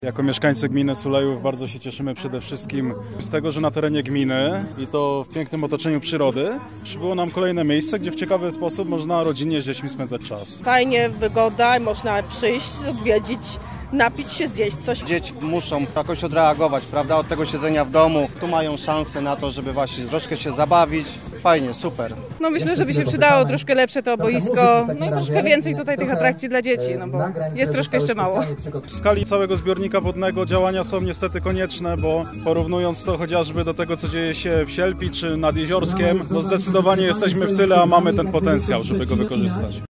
Jako mieszkańcy gminy Sulejów bardzo się cieszymy przede wszystkim z tego, że na terenie gminy i to w pięknym otoczeniu przyrody przybyło nam kolejne miejsce, gdzie w ciekawy sposób można rodzinnie z dziećmi spędzać czas. Fajnie, wygoda, można przyjść, odwiedzić, napić się, zjeść coś. Dzieci muszą jakoś odreagować, prawda, od tego siedzenia w domu. Tu mają szansę na to, żeby właśnie troszkę się zabawić. Fajnie, super. No myślę, że by się przydało troszkę lepsze to boisko, no i troszkę więcej tutaj tych atrakcji dla dzieci, no bo jest troszkę jeszcze mało. W skali całego zbiornika wodnego działania są niestety konieczne, bo porównując to chociażby do tego, co dzieje się w Sielpi czy nad Jeziorskiem, no zdecydowanie jesteśmy w tyle, a mamy ten potencjał, żeby go wykorzystać.